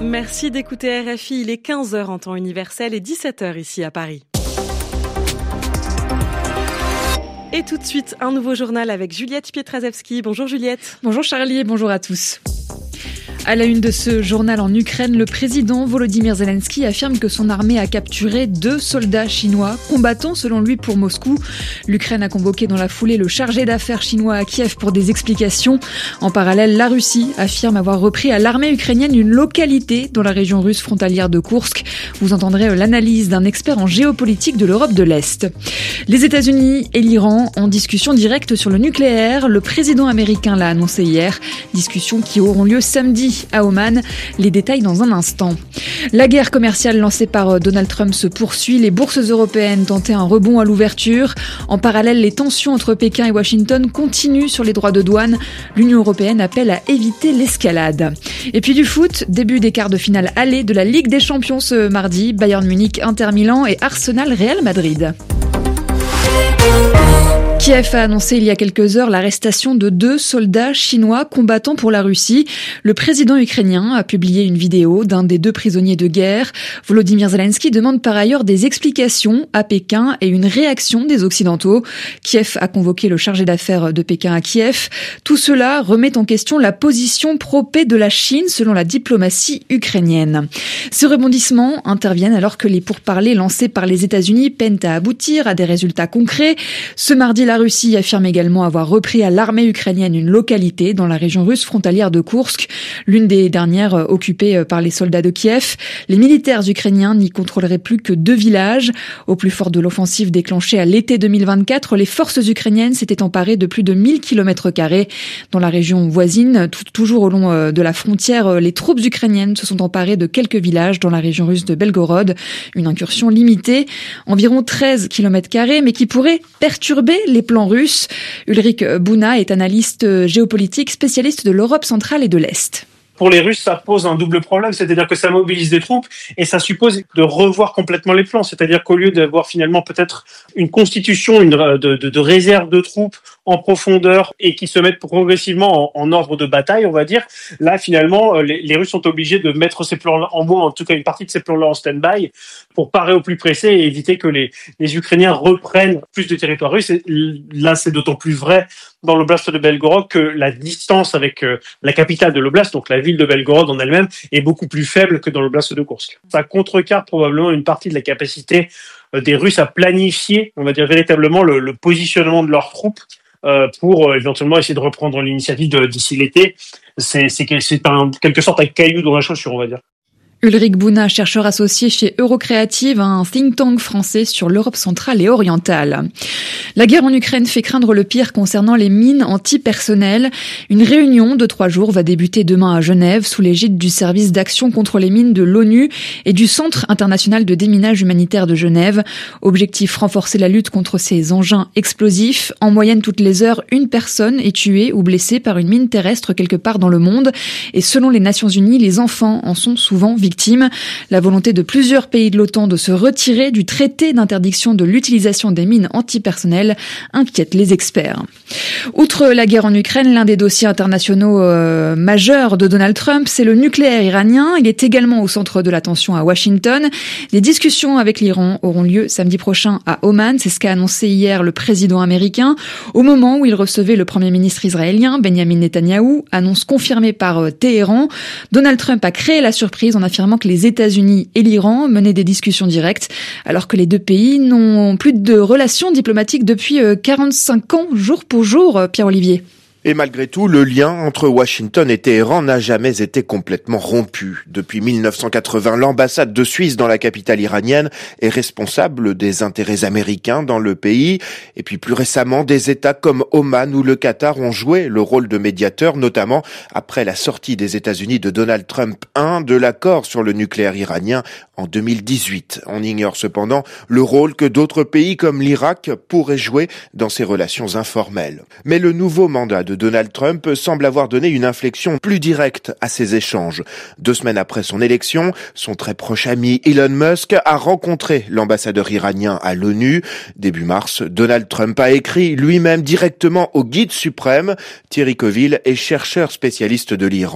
Merci d'écouter RFI, il est 15h en temps universel et 17h ici à Paris. Et tout de suite, un nouveau journal avec Juliette Pietraszewski. Bonjour Juliette. Bonjour Charlie et bonjour à tous. À la une de ce journal en Ukraine, le président Volodymyr Zelensky affirme que son armée a capturé 2 soldats chinois, combattant selon lui pour Moscou. L'Ukraine a convoqué dans la foulée le chargé d'affaires chinois à Kiev pour des explications. En parallèle, la Russie affirme avoir repris à l'armée ukrainienne une localité dans la région russe frontalière de Koursk. Vous entendrez l'analyse d'un expert en géopolitique de l'Europe de l'Est. Les États-Unis et l'Iran en discussion directe sur le nucléaire. Le président américain l'a annoncé hier. Discussions qui auront lieu samedi à Oman. Les détails dans un instant. La guerre commerciale lancée par Donald Trump se poursuit. Les bourses européennes tentaient un rebond à l'ouverture. En parallèle, les tensions entre Pékin et Washington continuent sur les droits de douane. L'Union européenne appelle à éviter l'escalade. Et puis du foot, début des quarts de finale aller de la Ligue des Champions ce mardi. Bayern Munich, Inter Milan et Arsenal Real Madrid. Kiev a annoncé il y a quelques heures l'arrestation de 2 soldats chinois combattant pour la Russie. Le président ukrainien a publié une vidéo d'un des 2 prisonniers de guerre. Volodymyr Zelensky demande par ailleurs des explications à Pékin et une réaction des Occidentaux. Kiev a convoqué le chargé d'affaires de Pékin à Kiev. Tout cela remet en question la position pro-paix de la Chine selon la diplomatie ukrainienne. Ces rebondissements interviennent alors que les pourparlers lancés par les États-Unis peinent à aboutir à des résultats concrets. Ce mardi, la Russie affirme également avoir repris à l'armée ukrainienne une localité dans la région russe frontalière de Koursk, l'une des dernières occupées par les soldats de Kiev. Les militaires ukrainiens n'y contrôleraient plus que 2 villages. Au plus fort de l'offensive déclenchée à l'été 2024, les forces ukrainiennes s'étaient emparées de plus de 1000 km². Dans la région voisine, toujours au long de la frontière, les troupes ukrainiennes se sont emparées de quelques villages dans la région russe de Belgorod. Une incursion limitée, environ 13 km², mais qui pourrait perturber les plans russes. Ulrich Buna est analyste géopolitique, spécialiste de l'Europe centrale et de l'Est. Pour les Russes, ça pose un double problème, c'est-à-dire que ça mobilise des troupes et ça suppose de revoir complètement les plans. C'est-à-dire qu'au lieu d'avoir finalement peut-être une constitution de réserve de troupes en profondeur et qui se mettent progressivement en ordre de bataille, on va dire, là finalement les Russes sont obligés de mettre ces plans en moins, en tout cas une partie de ces plans-là en stand-by pour parer au plus pressé et éviter que les Ukrainiens reprennent plus de territoire russe. Et là, c'est d'autant plus vrai dans l'oblast de Belgorod que la distance avec la capitale de l'oblast, donc la ville de Belgorod en elle-même, est beaucoup plus faible que dans l'oblast de Koursk. Ça contrecarre probablement une partie de la capacité des Russes à planifier, on va dire véritablement, le positionnement de leurs troupes pour éventuellement essayer de reprendre l'initiative d'ici l'été. C'est en quelque sorte un caillou dans la chaussure, on va dire. Ulrich Buna, chercheur associé chez Eurocreative, un think tank français sur l'Europe centrale et orientale. La guerre en Ukraine fait craindre le pire concernant les mines antipersonnelles. Une réunion de 3 jours va débuter demain à Genève sous l'égide du service d'action contre les mines de l'ONU et du Centre international de déminage humanitaire de Genève. Objectif, renforcer la lutte contre ces engins explosifs. En moyenne, toutes les heures, une personne est tuée ou blessée par une mine terrestre quelque part dans le monde. Et selon les Nations Unies, les enfants en sont souvent victimes. La volonté de plusieurs pays de l'OTAN de se retirer du traité d'interdiction de l'utilisation des mines antipersonnelles inquiète les experts. Outre la guerre en Ukraine, l'un des dossiers internationaux majeurs de Donald Trump, c'est le nucléaire iranien. Il est également au centre de l'attention à Washington. Les discussions avec l'Iran auront lieu samedi prochain à Oman. C'est ce qu'a annoncé hier le président américain au moment où il recevait le premier ministre israélien, Benjamin Netanyahou. Annonce confirmée par Téhéran. Donald Trump a créé la surprise en affirmant que les États-Unis et l'Iran menaient des discussions directes, alors que les 2 pays n'ont plus de relations diplomatiques depuis 45 ans, jour pour jour, Pierre-Olivier. Et malgré tout, le lien entre Washington et Téhéran n'a jamais été complètement rompu. Depuis 1980, l'ambassade de Suisse dans la capitale iranienne est responsable des intérêts américains dans le pays. Et puis plus récemment, des États comme Oman ou le Qatar ont joué le rôle de médiateur, notamment après la sortie des États-Unis de Donald Trump I de l'accord sur le nucléaire iranien en 2018. On ignore cependant le rôle que d'autres pays comme l'Irak pourraient jouer dans ces relations informelles. Mais le nouveau mandat de Donald Trump semble avoir donné une inflexion plus directe à ces échanges. 2 semaines après son élection, son très proche ami Elon Musk a rencontré l'ambassadeur iranien à l'ONU. Début mars, Donald Trump a écrit lui-même directement au guide suprême. Thierry Coville est chercheur spécialiste de l'Iran.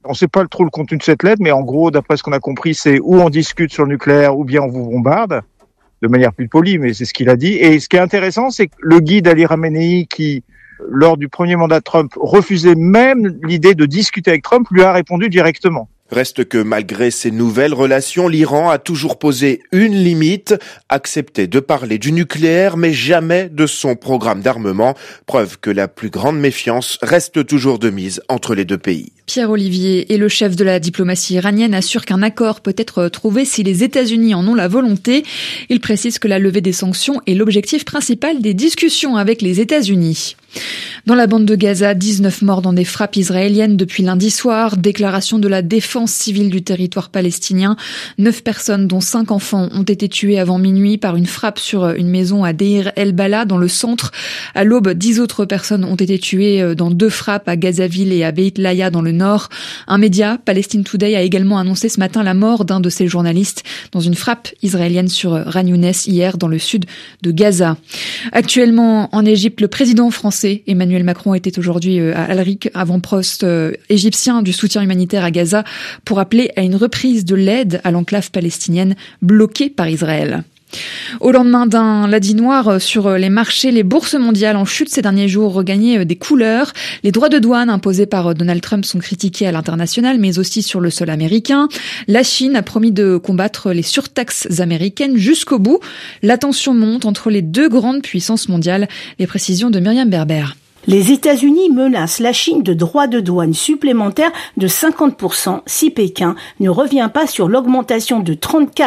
On ne sait pas trop le contenu de cette lettre, mais en gros, d'après ce qu'on a compris, c'est où on discute sur le nucléaire ou bien on vous bombarde, de manière plus polie, mais c'est ce qu'il a dit. Et ce qui est intéressant, c'est que le guide Ali Khamenei, qui, lors du premier mandat de Trump, refusait même l'idée de discuter avec Trump, lui a répondu directement. Reste que malgré ces nouvelles relations, l'Iran a toujours posé une limite, accepter de parler du nucléaire, mais jamais de son programme d'armement. Preuve que la plus grande méfiance reste toujours de mise entre les deux pays. Pierre Olivier et le chef de la diplomatie iranienne assurent qu'un accord peut être trouvé si les États-Unis en ont la volonté. Il précise que la levée des sanctions est l'objectif principal des discussions avec les États-Unis. Dans la bande de Gaza, 19 morts dans des frappes israéliennes depuis lundi soir. Déclaration de la défense civile du territoire palestinien. 9 personnes, dont 5 enfants, ont été tuées avant minuit par une frappe sur une maison à Deir el-Bala, dans le centre. À l'aube, 10 autres personnes ont été tuées dans 2 frappes à Gazaville et à Beit Laïa, dans le nord. Un média, Palestine Today, a également annoncé ce matin la mort d'un de ses journalistes dans une frappe israélienne sur Khan Younes hier, dans le sud de Gaza. Actuellement, en Égypte, le président français Emmanuel Macron était aujourd'hui à Al-Rik, avant-poste égyptien du soutien humanitaire à Gaza, pour appeler à une reprise de l'aide à l'enclave palestinienne bloquée par Israël. Au lendemain d'un lundi noir sur les marchés, les bourses mondiales en chute ces derniers jours regagnaient des couleurs. Les droits de douane imposés par Donald Trump sont critiqués à l'international, mais aussi sur le sol américain. La Chine a promis de combattre les surtaxes américaines jusqu'au bout. La tension monte entre les deux grandes puissances mondiales. Les précisions de Myriam Berber. Les États-Unis menacent la Chine de droits de douane supplémentaires de 50% si Pékin ne revient pas sur l'augmentation de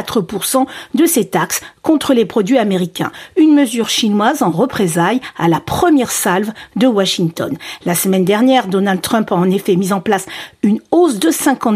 34% de ses taxes contre les produits américains. Une mesure chinoise en représailles à la première salve de Washington. La semaine dernière, Donald Trump a en effet mis en place une hausse de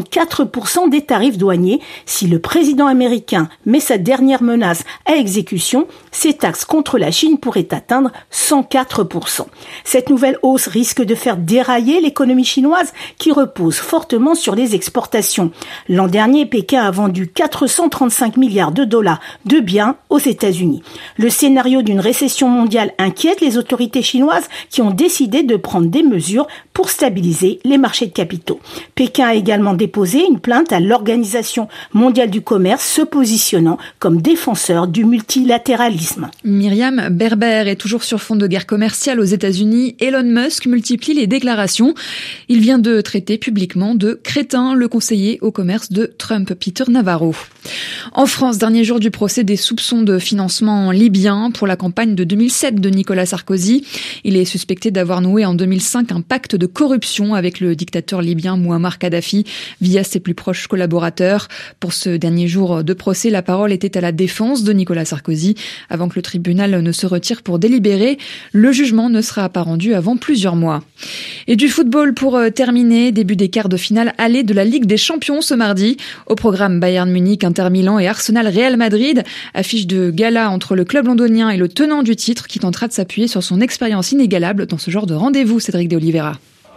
54% des tarifs douaniers. Si le président américain met sa dernière menace à exécution, ces taxes contre la Chine pourraient atteindre 104%. Cette nouvelle hausse risque de faire dérailler l'économie chinoise qui repose fortement sur les exportations. L'an dernier, Pékin a vendu 435 milliards de dollars de biens aux États-Unis. Le scénario d'une récession mondiale inquiète les autorités chinoises qui ont décidé de prendre des mesures pour stabiliser les marchés de capitaux. Pékin a également déposé une plainte à l'Organisation mondiale du commerce, se positionnant comme défenseur du multilatéralisme. Myriam Berber est toujours sur fond de guerre commerciale aux États-Unis. Elon Musk multiplie les déclarations. Il vient de traiter publiquement de crétin le conseiller au commerce de Trump, Peter Navarro. En France, dernier jour du procès des soupçons de financement libyen pour la campagne de 2007 de Nicolas Sarkozy. Il est suspecté d'avoir noué en 2005 un pacte de corruption avec le dictateur libyen Mouammar Kadhafi via ses plus proches collaborateurs. Pour ce dernier jour de procès, la parole était à la défense de Nicolas Sarkozy. Avant que le tribunal ne se retire pour délibérer, le jugement ne sera pas rendu avant plusieurs mois. Et du football pour terminer, début des quarts de finale aller de la Ligue des Champions ce mardi. Au programme Bayern Munich, Inter Milan et Arsenal Real Madrid. Affiche de gala entre le club londonien et le tenant du titre qui tentera de s'appuyer sur son expérience inégalable dans ce genre de rendez-vous, Cédric de Oliveira.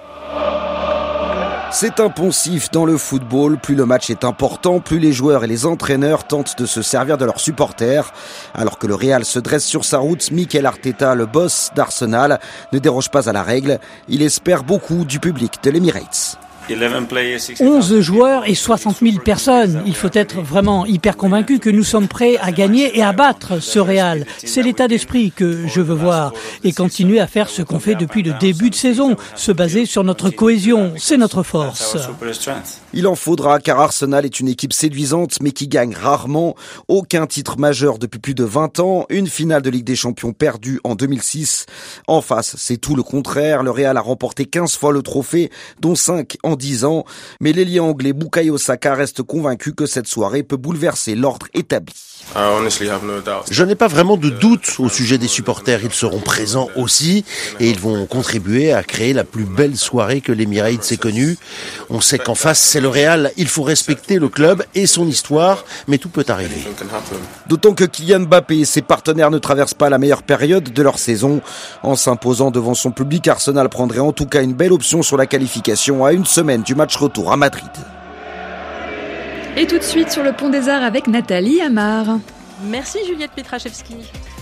C'est un poncif dans le football. Plus le match est important, plus les joueurs et les entraîneurs tentent de se servir de leurs supporters. Alors que le Real se dresse sur sa route, Mikel Arteta, le boss d'Arsenal, ne déroge pas à la règle. Il espère beaucoup du public de l'Emirates. 11 joueurs et 60 000 personnes. Il faut être vraiment hyper convaincu que nous sommes prêts à gagner et à battre ce Real. C'est l'état d'esprit que je veux voir. Et continuer à faire ce qu'on fait depuis le début de saison. Se baser sur notre cohésion. C'est notre force. Il en faudra car Arsenal est une équipe séduisante mais qui gagne rarement. Aucun titre majeur depuis plus de 20 ans. Une finale de Ligue des Champions perdue en 2006. En face, c'est tout le contraire. Le Real a remporté 15 fois le trophée, dont 5 en 10 ans, mais l'ailier anglais Bukayo Saka reste convaincu que cette soirée peut bouleverser l'ordre établi. Je n'ai pas vraiment de doute au sujet des supporters. Ils seront présents aussi et ils vont contribuer à créer la plus belle soirée que l'Emirates ait connue. On sait qu'en face, c'est le Real. Il faut respecter le club et son histoire, mais tout peut arriver. D'autant que Kylian Mbappé et ses partenaires ne traversent pas la meilleure période de leur saison. En s'imposant devant son public, Arsenal prendrait en tout cas une belle option sur la qualification à une semaine du match retour à Madrid. Et tout de suite sur le Pont des Arts avec Nathalie Amar. Merci Juliette Pietraszewski.